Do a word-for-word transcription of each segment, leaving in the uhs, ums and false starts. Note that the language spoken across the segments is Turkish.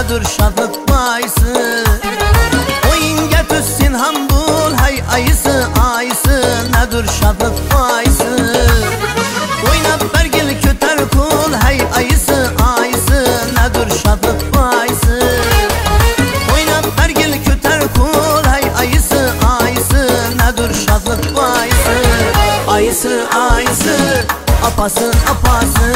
nedir şadlık bayısı. Oyun getirsin hambul hay ayısı ayısı, nedir şadlık bayısı. Oynap bergil köter kul hay ayısı ayısı, nedir şadlık bayısı. Oynap bergil köter kul hay ayısı ayısı, nedir şadlık bayısı. Ayısı ayısı, apası apası.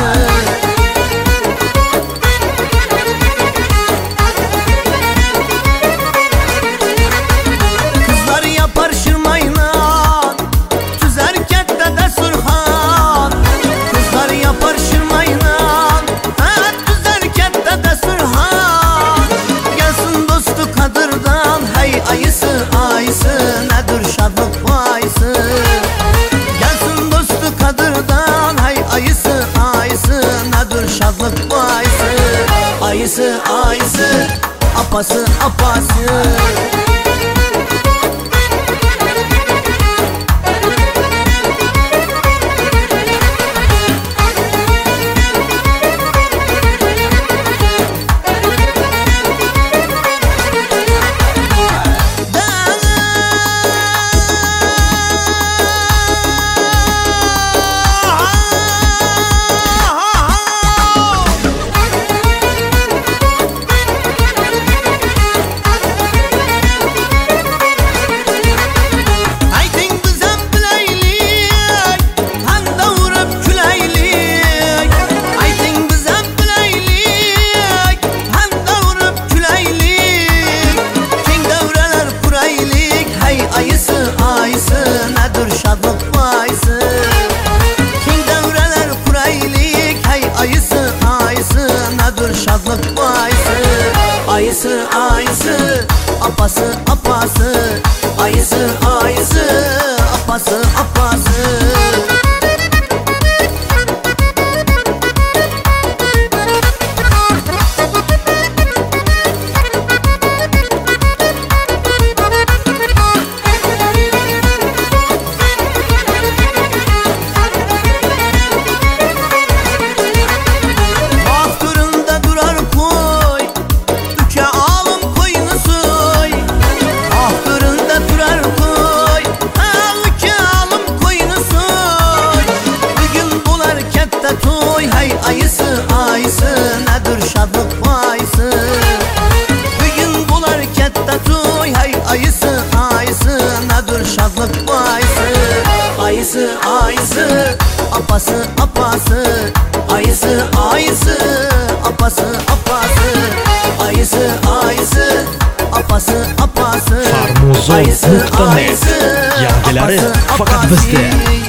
Kızlar yapar şırmayla tüzer kette desturhan. Kızlar yapar şırmayla tüzer kette desturhan. Gelsin dostu kadırdan hey ayısı ayısı, nedir şadlık bayısı. Gelsin dostu kadırdan hey ayısı ayısı, nedir şadlık bayısı. Ayısı ayısı, apası apası. Ayısı ayısı, nedir şadlık bayısı. King devreler kuraylik hey ayısı ayısı, nedir şadlık bayısı. Ayısı ayısı, apası apası. Ayısı ayısı, apası apası. Ayısı ayısı, nedir şadlık bayısı. Bugün bular kette toy hay ayısı ayısı, nedir şadlık bayısı. Ayısı ayısı, apası apası. Ayısı ayısı, apası apası. Ayısı ayısı, apası apası. Farmuzon nokta net. Yangileri fakat bizde.